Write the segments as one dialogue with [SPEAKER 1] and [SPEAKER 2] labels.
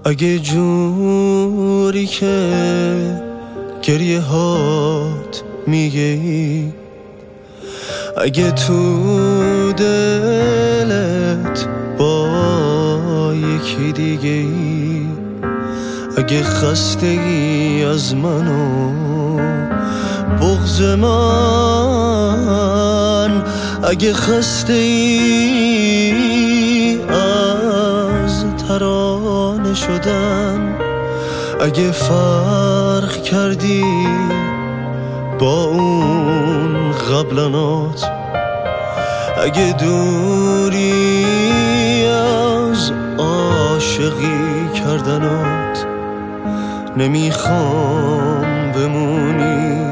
[SPEAKER 1] اگه جوری که گریه هات میگی، اگه تو دلت با یکی دیگه ای، اگه خسته ای از من و بغض من، اگه خسته ای از ترانه شدن، اگه فرق کردی با اون قبلنات، اگه دوری از عاشقی کردنات، نمیخوام بمونی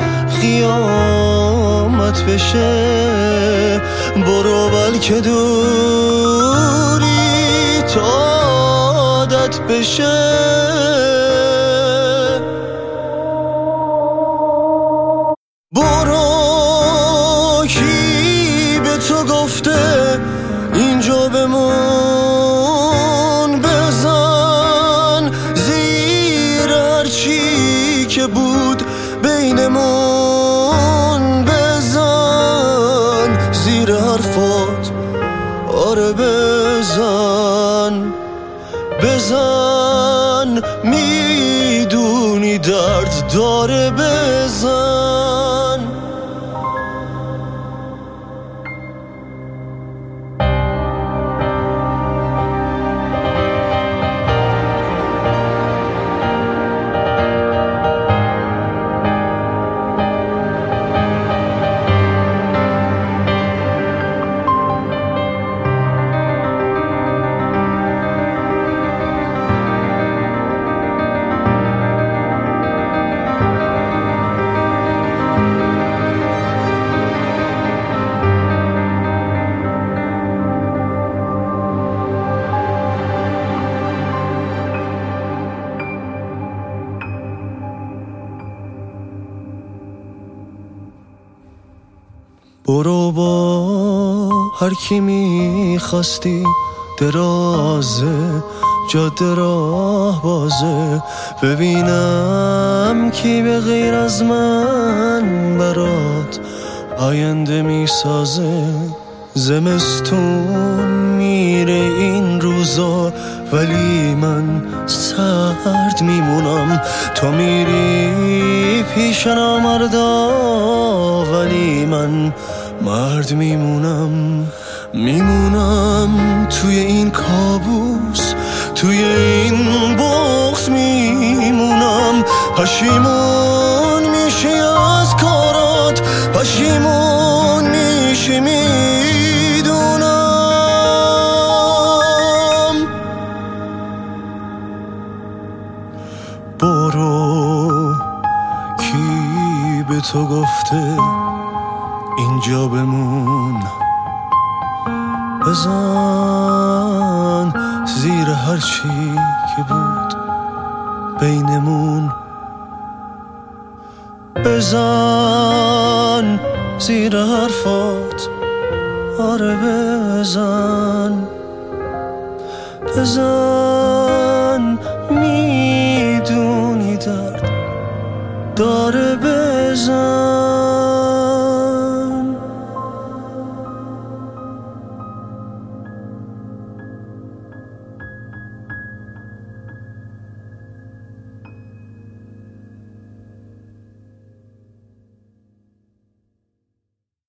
[SPEAKER 1] قیامت بشه، برو بلکه دوری تا عادت بشه. برو، کی به تو گفته اینجا بمون؟ بزن زیر هرچی که بود بینمون، بزن زیر حرفات، آره بزن، بزن، میدونی درد داره، بزن. برو با هر کی میخواستی، درازه جاده راه بازه، ببینم کی به غیر از من برات آینده میسازه. زمستون میره این روزا ولی من سرد میمونم، تو میری پیش نامردا ولی من مرد میمونم. میمونم توی این کابوس، توی این بغض میمونم، پشیمون میشی از کارات، پشیمون میشی میدونم. برو، کی به تو گفته اینجا بمون؟ بزن زیر هرچی که بود بینمون، بزن زیر حرفات، آره بزن، بزن، میدونی درد داره، بزن.